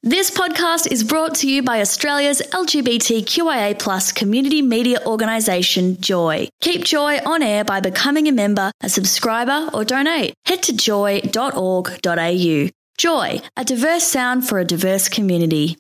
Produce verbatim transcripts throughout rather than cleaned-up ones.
This podcast is brought to you by Australia's L G B T Q I A plus community media organisation, Joy. Keep Joy on air by becoming a member, a subscriber or donate. Head to joy dot org dot a u. Joy, a diverse sound for a diverse community.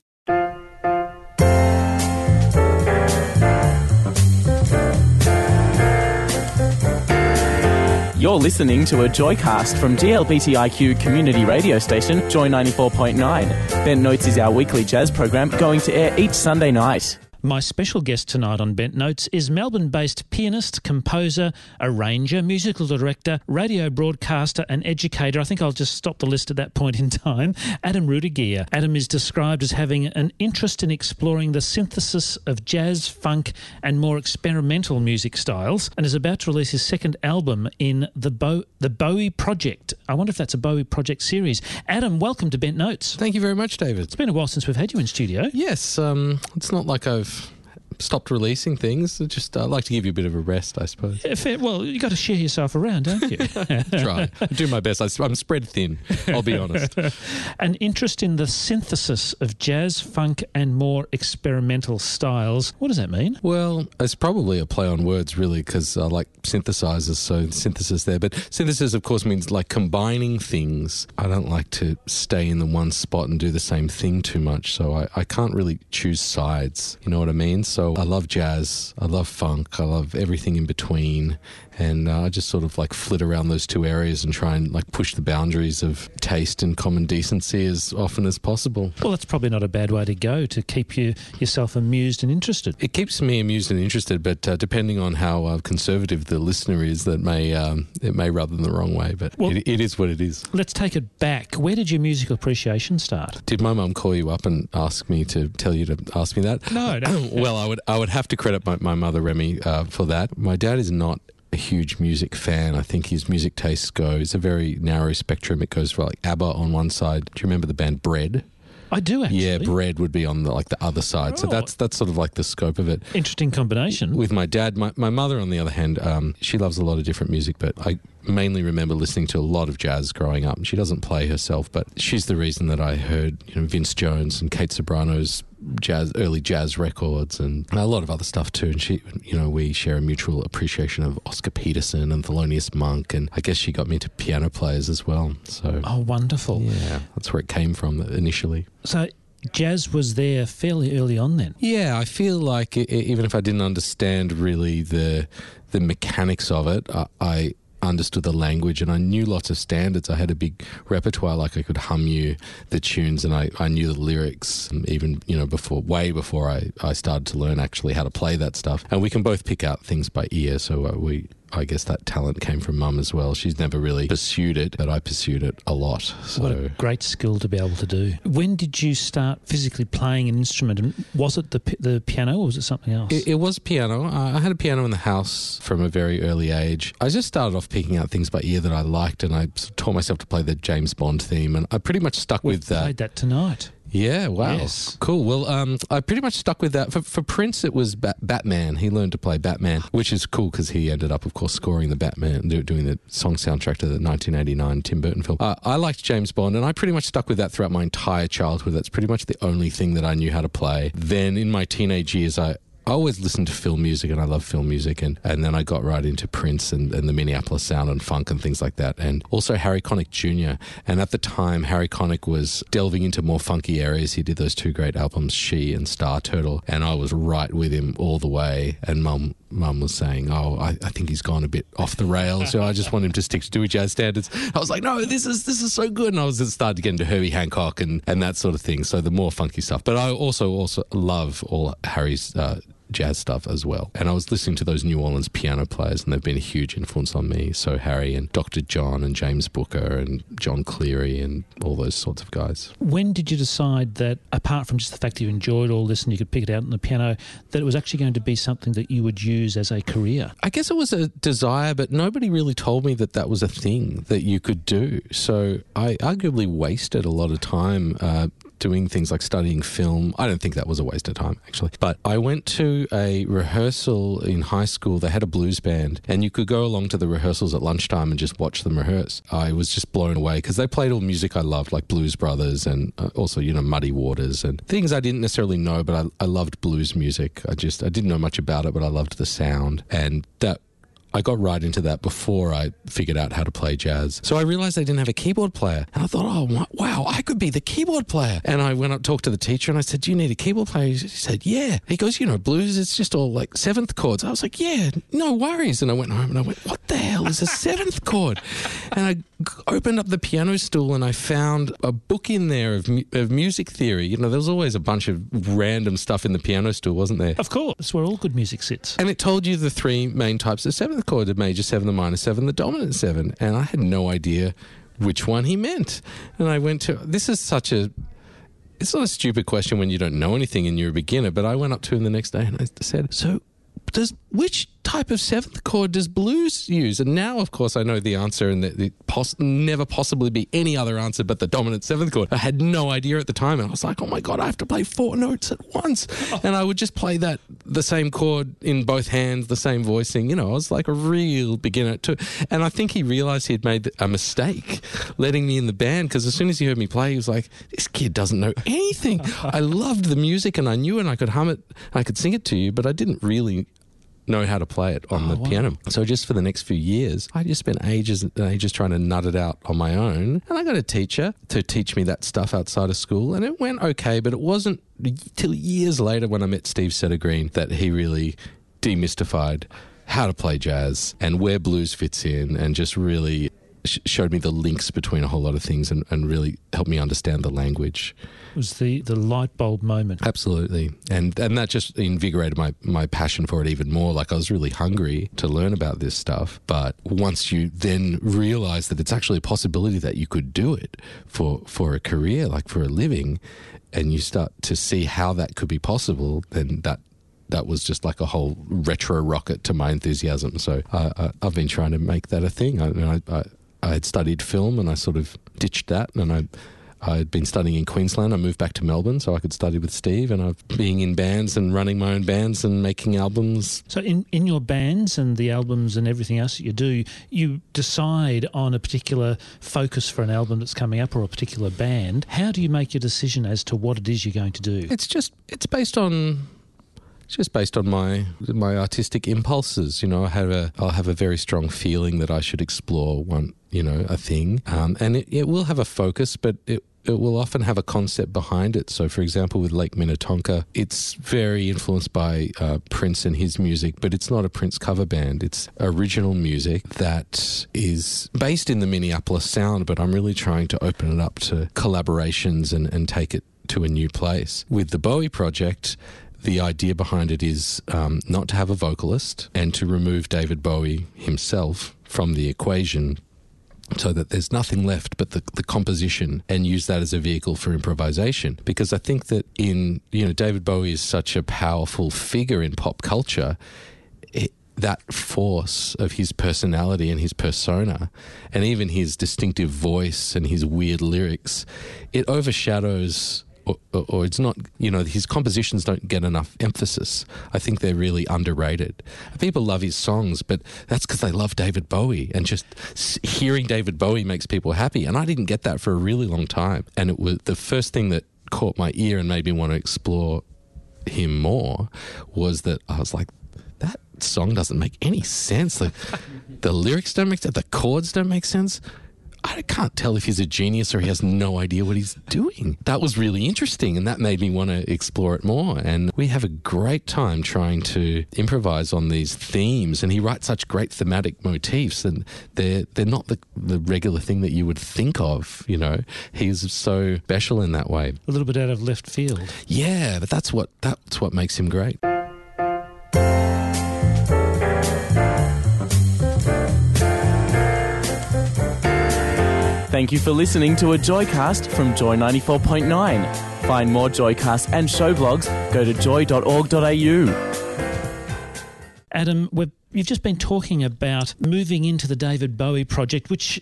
You're listening to a Joycast from G L B T I Q community radio station, Joy ninety-four point nine. Bent Notes is our weekly jazz program going to air each Sunday night. My special guest tonight on Bent Notes is Melbourne-based pianist, composer, arranger, musical director, radio broadcaster and educator. I think I'll just stop the list at that point in time. Adam Rudiger. Adam is described as having an interest in exploring the synthesis of jazz, funk and more experimental music styles, and is about to release his second album in the, Bo- the Bowie Project. I wonder if that's a Bowie Project series. Adam, welcome to Bent Notes. Thank you very much, David. It's been a while since we've had you in studio. Yes, um, it's not like I've stopped releasing things. I just uh, like to give you a bit of a rest, I suppose. Yeah, fair. Well, you got to share yourself around, don't you? Try. I do my best. I, I'm spread thin, I'll be honest. An interest in the synthesis of jazz, funk and more experimental styles. What does that mean? Well, it's probably a play on words, really, because I like synthesizers, so synthesis there. But synthesis, of course, means like combining things. I don't like to stay in the one spot and do the same thing too much, so I, I can't really choose sides. You know what I mean? So I love jazz, I love funk, I love everything in between, and uh, I just sort of like flit around those two areas and try and like push the boundaries of taste and common decency as often as possible. Well, that's probably not a bad way to go, to keep you yourself amused and interested. It keeps me amused and interested, but uh, depending on how uh, conservative the listener is, that may um, it may rub them the wrong way, but well, it, it is what it is. Let's take it back. Where did your musical appreciation start? Did my mum call you up and ask me to tell you to ask me that? No, no. Well, I would I would have to credit my, my mother, Remy, uh, for that. My dad is not a huge music fan. I think his music tastes go, it's a very narrow spectrum. It goes for like ABBA on one side. Do you remember the band Bread? I do, actually. Yeah, Bread would be on the, like the other side. Oh. So that's that's sort of like the scope of it. Interesting combination. With my dad, my, my mother, on the other hand, um, she loves a lot of different music, but I mainly remember listening to a lot of jazz growing up. She doesn't play herself, but she's the reason that I heard, you know, Vince Jones and Kate Sobrano's jazz, early jazz records, and a lot of other stuff too. And she, you know, we share a mutual appreciation of Oscar Peterson and Thelonious Monk, and I guess she got me into piano players as well. So, oh, wonderful! Yeah, that's where it came from initially. So, jazz was there fairly early on then. Yeah, I feel like it, even if I didn't understand really the the mechanics of it, I. I understood the language and I knew lots of standards. I had a big repertoire, like I could hum you the tunes, and I, I knew the lyrics even, you know, before, way before I, I started to learn actually how to play that stuff. And we can both pick out things by ear, so uh, we I guess that talent came from Mum as well. She's never really pursued it, but I pursued it a lot. So. What a great skill to be able to do. When did you start physically playing an instrument? And was it the the piano or was it something else? It, it was piano. Uh, I had a piano in the house from a very early age. I just started off picking out things by ear that I liked, and I taught myself to play the James Bond theme, and I pretty much stuck We've with that. Played that tonight. Yeah, wow. Yes. Cool. Well, um, I pretty much stuck with that. For, for Prince, it was Bat- Batman. He learned to play Batman, which is cool because he ended up, of course, scoring the Batman, do, doing the song soundtrack to the nineteen eighty-nine Tim Burton film. Uh, I liked James Bond, and I pretty much stuck with that throughout my entire childhood. That's pretty much the only thing that I knew how to play. Then in my teenage years, I... I always listened to film music, and I love film music, and, and then I got right into Prince and, and the Minneapolis Sound and funk and things like that, and also Harry Connick Junior And at the time, Harry Connick was delving into more funky areas. He did those two great albums, She and Star Turtle, and I was right with him all the way. And Mum Mum was saying, oh, I, I think he's gone a bit off the rails, so I just want him to stick to doing jazz standards. I was like, no, this is this is so good. And I was just starting to get into Herbie Hancock and, and that sort of thing, so the more funky stuff. But I also also love all Harry's uh, jazz stuff as well. And I was listening to those New Orleans piano players, and they've been a huge influence on me. So Harry and Doctor John and James Booker and John Cleary and all those sorts of guys. When did you decide that, apart from just the fact that you enjoyed all this and you could pick it out on the piano, that it was actually going to be something that you would use as a career? I guess it was a desire, but nobody really told me that that was a thing that you could do. So I arguably wasted a lot of time uh, doing things like studying film. I don't think that was a waste of time, actually. But I went to a rehearsal in high school. They had a blues band, and you could go along to the rehearsals at lunchtime and just watch them rehearse. I was just blown away because they played all music I loved, like Blues Brothers and uh, also, you know, Muddy Waters and things I didn't necessarily know, but I, I loved blues music. I just, I didn't know much about it, but I loved the sound. And that, I got right into that before I figured out how to play jazz. So I realized they didn't have a keyboard player. And I thought, oh, wow, I could be the keyboard player. And I went up, talked to the teacher, and I said, do you need a keyboard player? He said, yeah. He goes, you know, blues, it's just all like seventh chords. I was like, yeah, no worries. And I went home and I went, what the hell is a seventh chord? And I opened up the piano stool and I found a book in there of, mu- of music theory. You know, there was always a bunch of random stuff in the piano stool, wasn't there? Of course. That's where all good music sits. And it told you the three main types of seventh chord, the major seven, the minor seven, the dominant seven. And I had no idea which one he meant. And I went to, this is such a, it's not a stupid question when you don't know anything and you're a beginner, but I went up to him the next day and I said, so does, which type of seventh chord does blues use? And now, of course, I know the answer, and that it poss- never possibly be any other answer but the dominant seventh chord. I had no idea at the time, and I was like, oh my God, I have to play four notes at once. And I would just play that, the same chord in both hands, the same voicing. You know, I was like a real beginner too. And I think he realized he had made a mistake letting me in the band, because as soon as he heard me play, he was like, this kid doesn't know anything. I loved the music and I knew it and I could hum it, I could sing it to you, but I didn't really know how to play it on oh, the wow. piano. So just for the next few years, I just spent ages and ages trying to nut it out on my own. And I got a teacher to teach me that stuff outside of school, and it went okay, but it wasn't till years later when I met Steve Settergreen that he really demystified how to play jazz and where blues fits in, and just really sh- showed me the links between a whole lot of things, and, and really helped me understand the language. It was the, the light bulb moment. Absolutely. And and that just invigorated my, my passion for it even more. Like, I was really hungry to learn about this stuff. But once you then realize that it's actually a possibility that you could do it for, for a career, like for a living, and you start to see how that could be possible, then that that was just like a whole retro rocket to my enthusiasm. So uh, I, I've been trying to make that a thing. I, I, I had studied film and I sort of ditched that, and I I'd been studying in Queensland. I moved back to Melbourne so I could study with Steve, and I've been in bands and running my own bands and making albums. So in, in your bands and the albums and everything else that you do, you decide on a particular focus for an album that's coming up or a particular band. How do you make your decision as to what it is you're going to do? It's just, it's based on... It's just based on my my artistic impulses. You know, I have a I'll have a very strong feeling that I should explore one, you know, a thing, um, and it, it will have a focus, but it it will often have a concept behind it. So, for example, with Lake Minnetonka, it's very influenced by uh, Prince and his music, but it's not a Prince cover band. It's original music that is based in the Minneapolis sound, but I'm really trying to open it up to collaborations and, and take it to a new place. With the Bowie project, the idea behind it is um, not to have a vocalist and to remove David Bowie himself from the equation, so that there's nothing left but the, the composition, and use that as a vehicle for improvisation. Because I think that in, you know, David Bowie is such a powerful figure in pop culture. It, that force of his personality and his persona, and even his distinctive voice and his weird lyrics, it overshadows... Or, or, or it's not, you know, his compositions don't get enough emphasis. I think they're really underrated. People love his songs, but that's because they love David Bowie, and just hearing David Bowie makes people happy. And I didn't get that for a really long time. And it was the first thing that caught my ear and made me want to explore him more was that I was like, that song doesn't make any sense. The, the lyrics don't make sense. The chords don't make sense. I can't tell if he's a genius or he has no idea what he's doing. That was really interesting, and that made me want to explore it more. And we have a great time trying to improvise on these themes, and he writes such great thematic motifs, and they're they're not the, the regular thing that you would think of, you know. He's so special in that way. A little bit out of left field. Yeah, but that's what that's what makes him great. Thank you for listening to a Joycast from Joy ninety-four point nine. Find more Joycasts and show blogs. Go to joy dot org dot a u. Adam, we've, you've just been talking about moving into the David Bowie project, which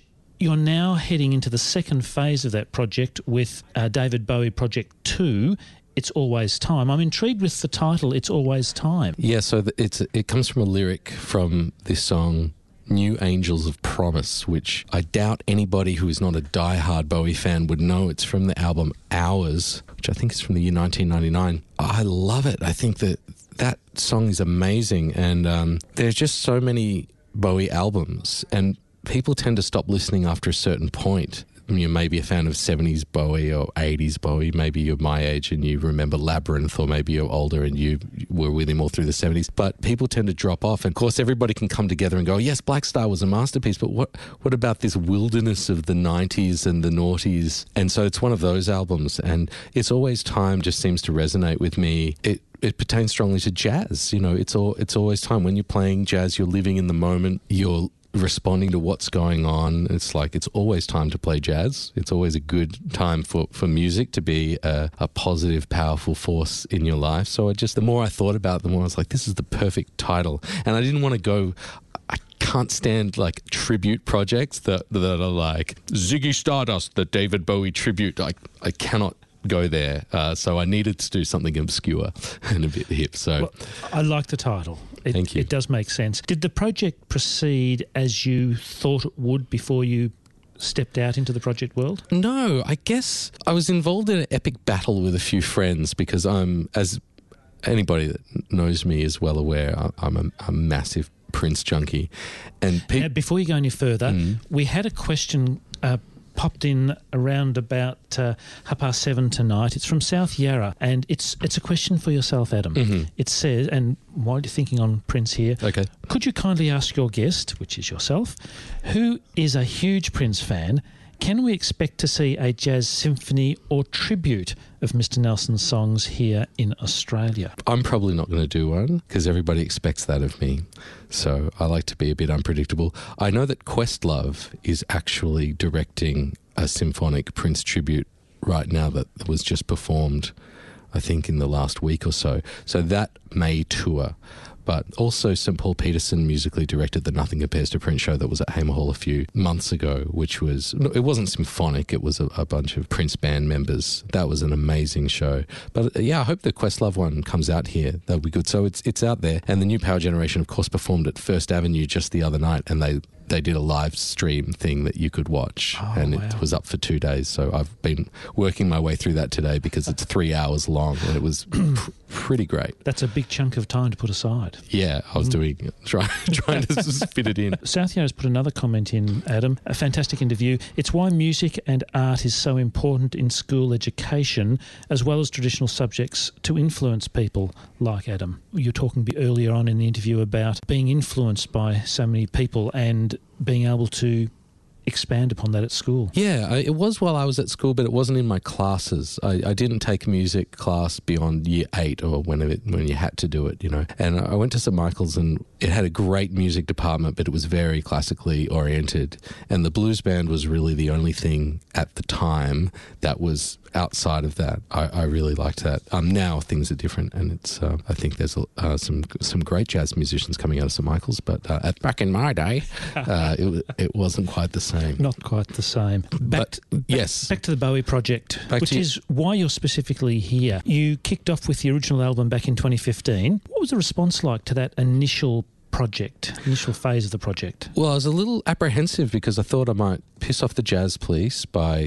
you're now heading into the second phase of that project with uh, David Bowie Project two, It's Always Time. I'm intrigued with the title, It's Always Time. Yeah, so the, it's it comes from a lyric from this song, New Angels of Promise, which I doubt anybody who is not a diehard Bowie fan would know. It's from the album Hours, which I think is from the year nineteen ninety-nine. I love it. I think that that song is amazing, and um, there's just so many Bowie albums, and people tend to stop listening after a certain point. You may be a fan of seventies Bowie or eighties Bowie. Maybe you're my age and you remember Labyrinth, or maybe you're older and you were with him all through the seventies. But people tend to drop off. And of course, everybody can come together and go, yes, Black Star was a masterpiece, but what, what about this wilderness of the nineties and the noughties? And so it's one of those albums. And It's Always Time just seems to resonate with me. It It pertains strongly to jazz. You know, it's all it's always time. When you're playing jazz, you're living in the moment. You're responding to what's going on. It's like it's always time to play jazz. It's always a good time for, for music to be a, a positive, powerful force in your life. So I just, the more I thought about it, the more I was like, this is the perfect title. And I didn't want to go, I can't stand like tribute projects that, that are like Ziggy Stardust, the David Bowie tribute. I, I cannot go there. Uh, so I needed to do something obscure and a bit hip. So well, I like the title. It, Thank you. It does make sense. Did the project proceed as you thought it would before you stepped out into the project world? No, I guess I was involved in an epic battle with a few friends because I'm, as anybody that knows me is well aware, I'm a, a massive Prince junkie. And pe- now, before you go any further, mm. we had a question uh, popped in around about uh, half past seven tonight. It's from South Yarra, and it's it's a question for yourself, Adam. Mm-hmm. It says, and while you're thinking on Prince here, okay, could you kindly ask your guest, which is yourself, who is a huge Prince fan, can we expect to see a jazz symphony or tribute of Mister Nelson's songs here in Australia? I'm probably not going to do one because everybody expects that of me. So I like to be a bit unpredictable. I know that Questlove is actually directing a symphonic Prince tribute right now that was just performed, I think, in the last week or so. So that may tour. But also Saint Paul Peterson musically directed the Nothing Compares to Prince show that was at Hamer Hall a few months ago, which was, it wasn't symphonic, it was a, a bunch of Prince band members. That was an amazing show. But yeah, I hope the Questlove one comes out here. That would be good. So it's it's out there. And the New Power Generation, of course, performed at First Avenue just the other night, and they they did a live stream thing that you could watch, oh, and wow. it was up for two days. So I've been working my way through that today because it's three hours long, and it was pr- pretty great. That's a big chunk of time to put aside. Yeah, I was doing trying trying to just fit it in. South Yarra's put another comment in, Adam. A fantastic interview. It's why music and art is so important in school education, as well as traditional subjects, to influence people like Adam. You were talking earlier on in the interview about being influenced by so many people and being able to expand upon that at school. Yeah, I, it was while I was at school, but it wasn't in my classes. I, I didn't take a music class beyond year eight or whenever when you had to do it, you know. And I went to Saint Michael's, and it had a great music department, but it was very classically oriented. And the blues band was really the only thing at the time that was outside of that. I, I really liked that. Um, now things are different, and it's. Uh, I think there's uh, some some great jazz musicians coming out of Saint Michael's, but uh, at, back in my day, uh, it it wasn't quite the same. Not quite the same. Back, but, back yes, back to the Bowie project, back which is why you're specifically here. You kicked off with the original album back in twenty fifteen. What was the response like to that initial project, initial phase of the project? Well, I was a little apprehensive because I thought I might piss off the jazz police by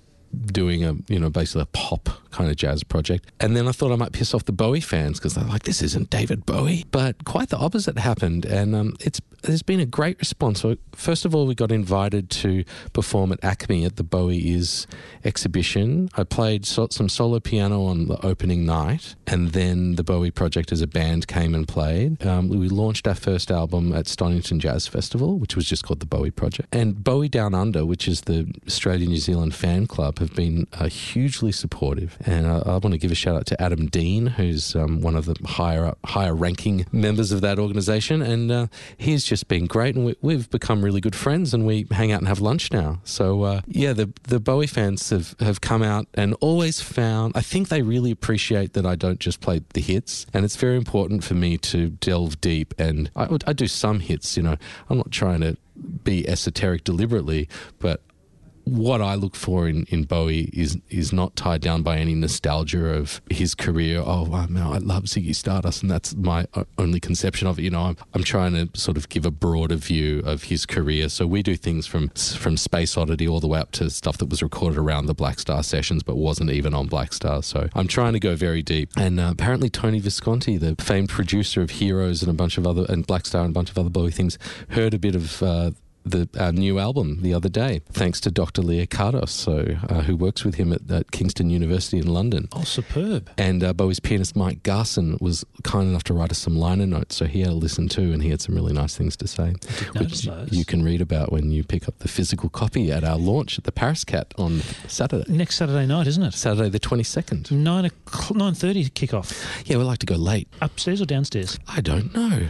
doing a, you know, basically a pop kind of jazz project. And then I thought I might piss off the Bowie fans because they're like, this isn't David Bowie. But quite the opposite happened. And um, it's there's been a great response. So first of all, we got invited to perform at Acme at the Bowie Is exhibition. I played so, some solo piano on the opening night, and then the Bowie Project as a band came and played. Um, we launched our first album at Stonington Jazz Festival, which was just called the Bowie Project. And Bowie Down Under, which is the Australia-New Zealand fan club, have been uh, hugely supportive. And I, I want to give a shout out to Adam Dean, who's um, one of the higher up, higher ranking members of that organisation. And uh, he's just been great, and we, we've become really good friends, and we hang out and have lunch now. So uh, yeah, the the Bowie fans have, have come out and always found, I think they really appreciate that I don't just play the hits, and it's very important for me to delve deep, and I, I do some hits, you know, I'm not trying to be esoteric deliberately, but what I look for in, in Bowie is is not tied down by any nostalgia of his career. Oh, wow, no, I love Ziggy Stardust, and that's my only conception of it. You know, I'm, I'm trying to sort of give a broader view of his career. So we do things from from Space Oddity all the way up to stuff that was recorded around the Black Star sessions but wasn't even on Black Star. So I'm trying to go very deep. And uh, apparently Tony Visconti, the famed producer of Heroes and a bunch of other, and Black Star and a bunch of other Bowie things, heard a bit of Uh, the our new album the other day, thanks to Doctor Leah Cardos, so uh, who works with him at, at Kingston University in London. Oh, superb. And uh, Bowie's pianist Mike Garson was kind enough to write us some liner notes, so he had a listen too, and he had some really nice things to say, which those. you can read about when you pick up the physical copy at our launch at the Paris Cat on Saturday. Next Saturday night, isn't it? Saturday the twenty-second. Nine o'clock, nine thirty kickoff. Yeah, we like to go late. Upstairs or downstairs? I don't know.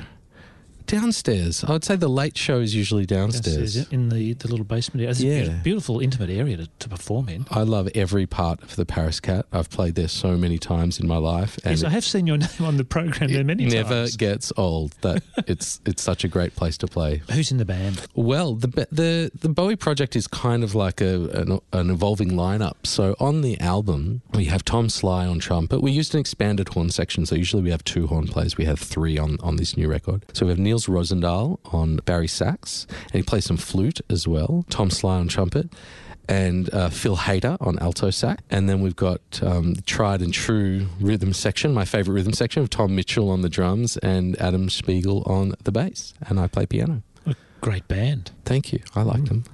Downstairs. I would say the late show is usually downstairs. Downstairs, yeah, in the, the little basement area. It's Yeah. a beautiful, beautiful, intimate area to, to perform in. I love every part of the Paris Cat. I've played there so many times in my life. And Yes, I have seen your name on the program there many it times. never gets old. That it's it's such a great place to play. Who's in the band? Well, the the the Bowie project is kind of like a an, an evolving lineup. So on the album, we have Tom Sly on trumpet. We used an expanded horn section, so usually we have two horn players. We have three on, on this new record. So we have Niels Rosendahl on Barry sax, and he plays some flute as well. Tom Sly on trumpet, and uh, Phil Hader on alto sax. And then we've got um, tried and true rhythm section, my favourite rhythm section, of Tom Mitchell on the drums and Adam Spiegel on the bass. And I play piano. What a great band. Thank you. I like them.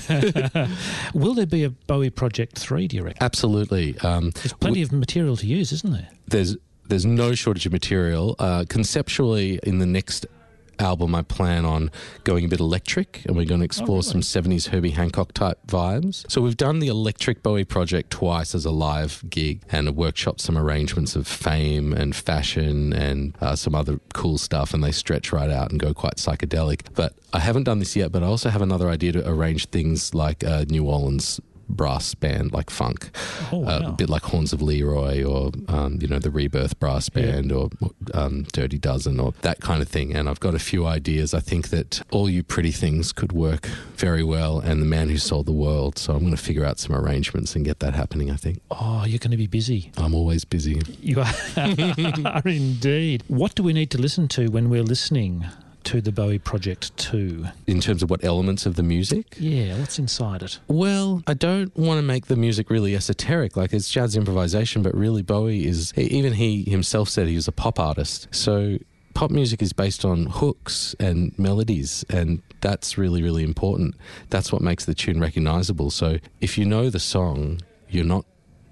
Will there be a Bowie Project three, do you reckon? Absolutely. Um, There's plenty we, of material to use, isn't there? There's, there's no shortage of material. Uh, conceptually, in the next album, I plan on going a bit electric, and we're going to explore really? some seventies Herbie Hancock type vibes. So we've done the Electric Bowie project twice as a live gig, and workshopped some arrangements of Fame and Fashion and uh, some other cool stuff, and they stretch right out and go quite psychedelic. But I haven't done this yet, but I also have another idea to arrange things like a New Orleans brass band, like funk, Oh, wow. uh, a bit like Horns of Leroy, or um, you know, the Rebirth brass band, Yeah. or um, Dirty Dozen, or that kind of thing. And I've got a few ideas. I think that All You Pretty Things could work very well, and The Man Who Sold the World. So I'm going to figure out some arrangements and get that happening, I think. Oh, you're going to be busy. I'm always busy. You are, are indeed. What do we need to listen to when we're listening to the Bowie Project two? In terms of what elements of the music? Yeah, what's inside it? Well, I don't want to make the music really esoteric, like it's jazz improvisation, but really Bowie is, even he himself said he was a pop artist. So pop music is based on hooks and melodies, and that's really, really important. That's what makes the tune recognisable. So if you know the song, you're not,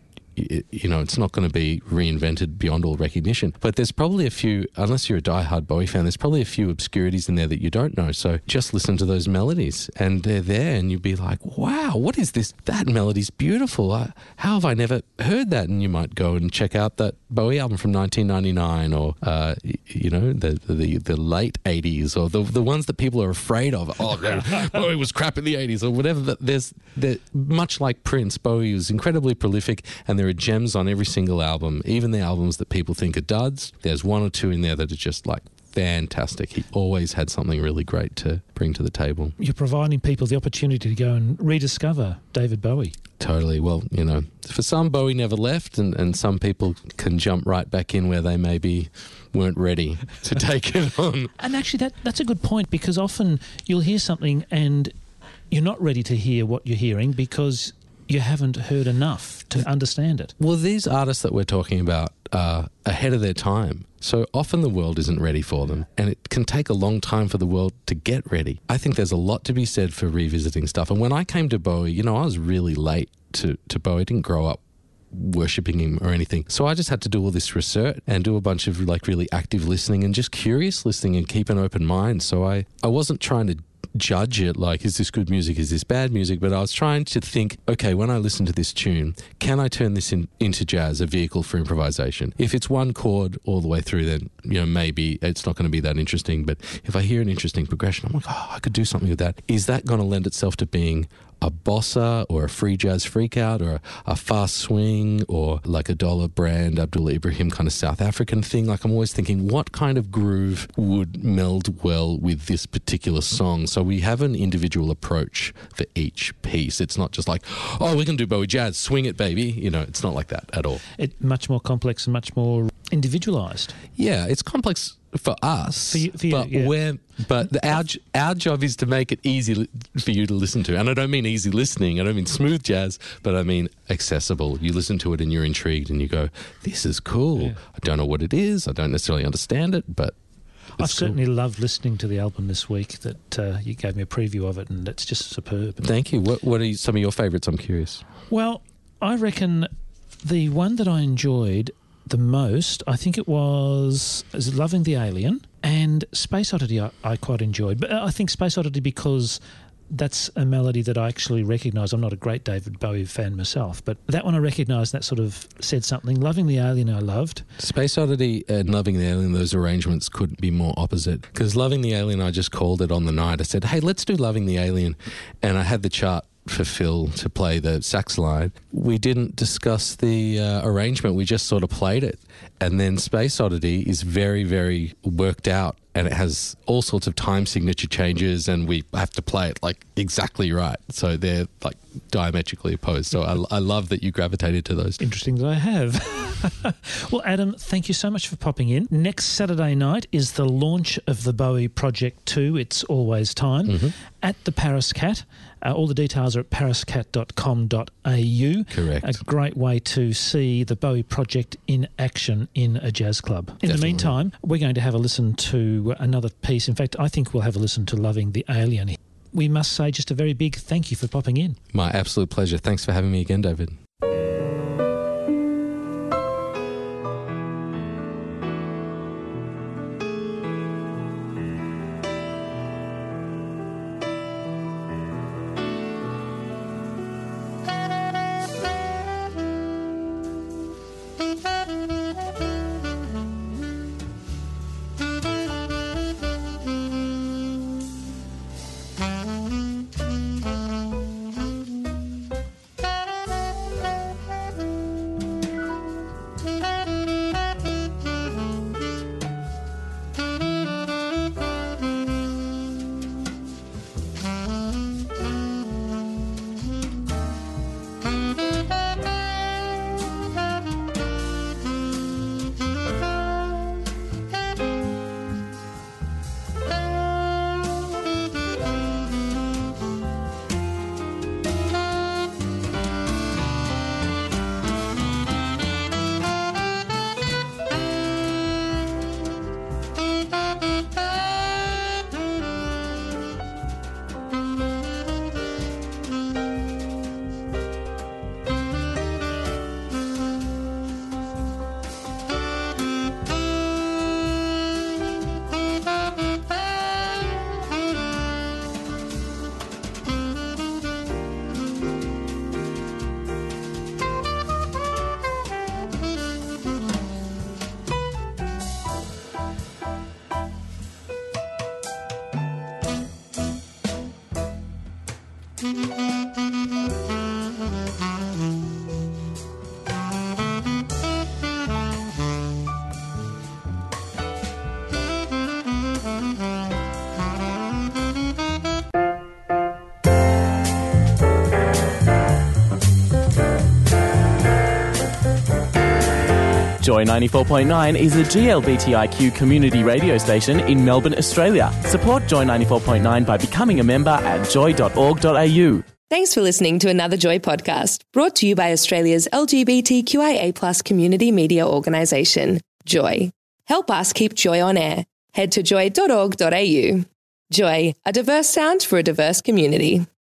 you know, it's not going to be reinvented beyond all recognition. But there's probably a few, unless you're a diehard Bowie fan, there's probably a few obscurities in there that you don't know. So just listen to those melodies, and they're there, and you'd be like, wow, what is this? That melody's beautiful. I, how have I never heard that? And you might go and check out that Bowie album from nineteen ninety-nine, or, uh, you know, the, the the late eighties, or the the ones that people are afraid of. Oh, Bowie was crap in the eighties, or whatever. But there's, there, much like Prince, Bowie was incredibly prolific, and there are gems on every single album, even the albums that people think are duds. There's one or two in there that are just like fantastic. He always had something really great to bring to the table. You're providing people the opportunity to go and rediscover David Bowie. Totally. Well, you know, for some, Bowie never left, and, and some people can jump right back in where they maybe weren't ready to take it on. And actually, that that's a good point, because often you'll hear something and you're not ready to hear what you're hearing because you haven't heard enough to understand it. Well, these artists that we're talking about are ahead of their time. So often the world isn't ready for them, and it can take a long time for the world to get ready. I think there's a lot to be said for revisiting stuff. And when I came to Bowie, you know, I was really late to, to Bowie. I didn't grow up worshipping him or anything. So I just had to do all this research and do a bunch of like really active listening and just curious listening and keep an open mind. So I, I wasn't trying to judge it like, is this good music, is this bad music? But I was trying to think, okay, when I listen to this tune, can I turn this in, into jazz, a vehicle for improvisation? If it's one chord all the way through, then, you know, maybe it's not going to be that interesting. But if I hear an interesting progression, I'm like, oh, I could do something with that. Is that going to lend itself to being a bossa or a free jazz freakout or a, a fast swing or like a Dollar Brand, Abdullah Ibrahim kind of South African thing? Like, I'm always thinking, what kind of groove would meld well with this particular song? So we have an individual approach for each piece. It's not just like, oh, we can do Bowie jazz, swing it, baby. You know, it's not like that at all. It's much more complex and much more individualised. Yeah, it's complex for us, for you, for you, but yeah. we're but the, our our job is to make it easy li- for you to listen to. And I don't mean easy listening. I don't mean smooth jazz, but I mean accessible. You listen to it and you're intrigued, and you go, "This is cool." Yeah. I don't know what it is. I don't necessarily understand it, but I've cool. certainly loved listening to the album this week. That uh, you gave me a preview of it, and it's just superb. Thank you. What What are some of your favourites? I'm curious. Well, I reckon the one that I enjoyed the most, I think it was, is Loving the Alien, and Space Oddity I, I quite enjoyed. But I think Space Oddity because that's a melody that I actually recognise. I'm not a great David Bowie fan myself, but that one I recognised, that sort of said something. Loving the Alien I loved. Space Oddity and Loving the Alien, those arrangements couldn't be more opposite. Because Loving the Alien, I just called it on the night. I said, hey, let's do Loving the Alien. And I had the chart for Phil to play the sax line. We didn't discuss the uh, arrangement. We just sort of played it. And then Space Oddity is very, very worked out, and it has all sorts of time signature changes, and we have to play it like exactly right. So they're like diametrically opposed. So I, I love that you gravitated to those. Interesting that I have. Well, Adam, thank you so much for popping in. Next Saturday night is the launch of the Bowie Project two, It's Always Time, mm-hmm. at the Paris Cat. Uh, all the details are at paris cat dot com dot a u. Correct. A great way to see the Bowie Project in action in a jazz club. In Definitely. the meantime, we're going to have a listen to another piece. In fact, I think we'll have a listen to Loving the Alien. We must say just a very big thank you for popping in. My absolute pleasure. Thanks for having me again, David. Joy ninety-four point nine is a G L B T I Q community radio station in Melbourne, Australia. Support Joy ninety-four point nine by becoming a member at joy dot org dot a u. Thanks for listening to another Joy podcast, brought to you by Australia's L G B T Q I A plus community media organisation, Joy. Help us keep Joy on air. Head to joy dot org dot a u. Joy, a diverse sound for a diverse community.